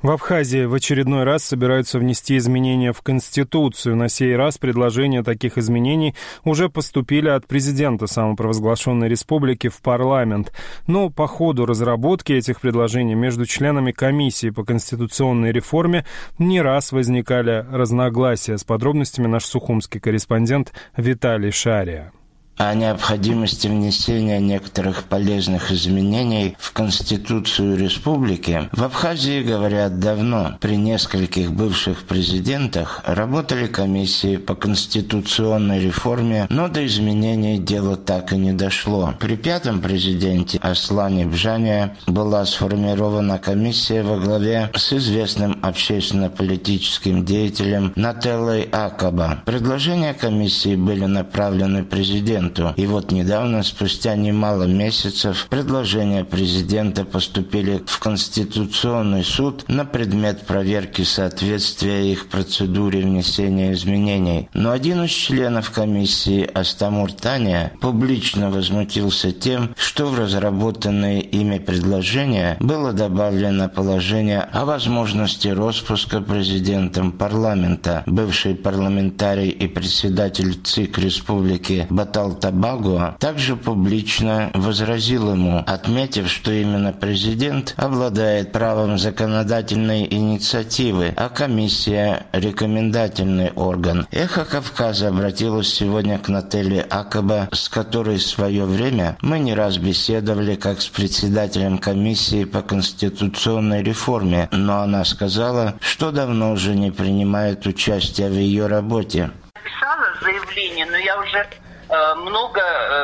В Абхазии в очередной раз собираются внести изменения в Конституцию. На сей раз предложения таких изменений уже поступили от президента самопровозглашенной республики в парламент. Но по ходу разработки этих предложений между членами комиссии по конституционной реформе не раз возникали разногласия. С подробностями наш сухумский корреспондент Виталий Шария. О необходимости внесения некоторых полезных изменений в Конституцию республики в Абхазии говорят давно. При нескольких бывших президентах работали комиссии по конституционной реформе, но до изменений дело так и не дошло. При пятом президенте Аслане Бжане была сформирована комиссия во главе с известным общественно-политическим деятелем Нателлой Акаба. Предложения комиссии были направлены президенту. И вот недавно, спустя немало месяцев, предложения президента поступили в Конституционный суд на предмет проверки соответствия их процедуре внесения изменений. Но один из членов комиссии, Астамур Таня, публично возмутился тем, что в разработанные ими предложения было добавлено положение о возможности распуска президентом парламента. Бывший парламентарий и председатель ЦИК республики Батал Табагуа также публично возразил ему, отметив, что именно президент обладает правом законодательной инициативы, а комиссия – рекомендательный орган. «Эхо Кавказа» обратилась сегодня к Нателле Акаба, с которой в свое время мы не раз беседовали как с председателем комиссии по конституционной реформе, но она сказала, что давно уже не принимает участия в ее работе. Писала заявление, но я уже много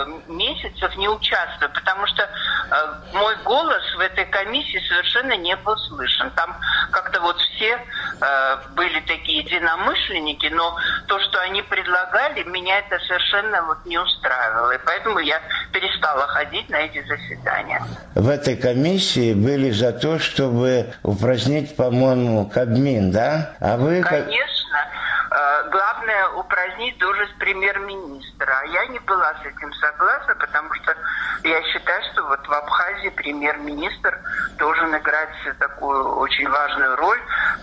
месяцев не участвую, потому что мой голос в этой комиссии совершенно не был слышен. Там как-то вот все были такие единомышленники, но то, что они предлагали, меня это совершенно вот не устраивало. И поэтому я перестала ходить на эти заседания. В этой комиссии были за то, чтобы упразднить, по-моему, Кабмин, да? А вы... Конечно. Главное упразднить должность премьер-министра. А я не была с этим согласна, потому что я считаю, что вот в Абхазии премьер-министр должен играть такую очень важную роль,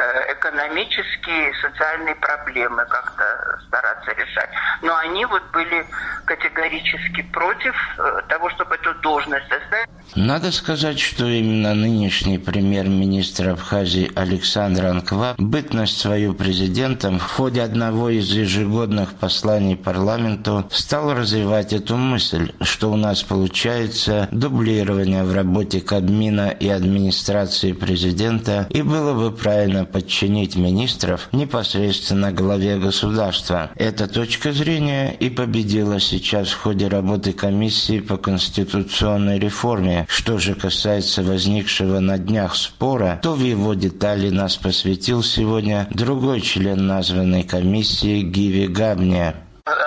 экономические и социальные проблемы как-то стараться решать. Но они вот были категорически против того, чтобы эту должность оставить. Надо сказать, что именно нынешний премьер-министр Абхазии Александр Анква бытность свою президентом в ходе одного из ежегодных посланий парламенту стал развивать эту мысль, что у нас получается дублирование в работе Кабмина и администрации президента, и было бы правильно подчинить министров непосредственно главе государства. Эта точка зрения и победила сейчас в ходе работы комиссии по конституционной реформе. Что же касается возникшего на днях спора, то в его детали нас посвятил сегодня другой член названной комиссии Гиви Габния.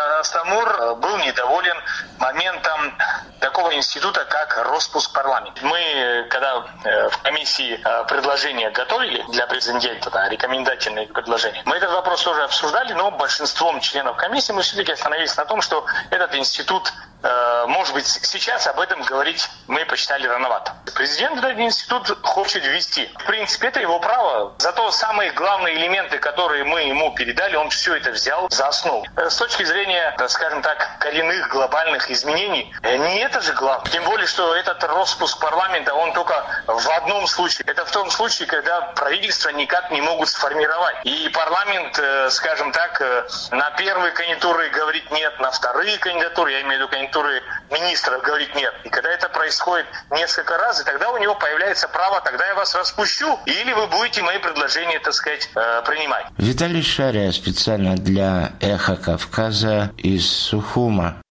Астамур был недоволен моментом такого института, как распуск парламента. Мы, когда в комиссии предложения готовили для президента, рекомендательные предложения, мы этот вопрос уже обсуждали, но большинством членов комиссии мы все-таки остановились на том, что этот институт, может быть, сейчас об этом говорить мы посчитали рановато. Президент этот институт хочет ввести. В принципе, это его право. Зато самые главные элементы, которые мы ему передали, он все это взял за основу. С точки зрения, скажем так, коренных глобальных изменений, не это же главное. Тем более, что этот распуск парламента, он только в одном случае. Это в том случае, когда правительство никак не могут сформировать. И парламент, скажем так, на первые кандидатуры говорит нет, на вторые кандидатуры, я имею в виду кандидатуры министров, говорит нет. И когда это происходит несколько раз, и тогда у него появляется право, тогда я вас распущу, или вы будете мои предложения, так сказать, принимать. Виталий Шария специально для «Эхо Кавказа» из Сухума.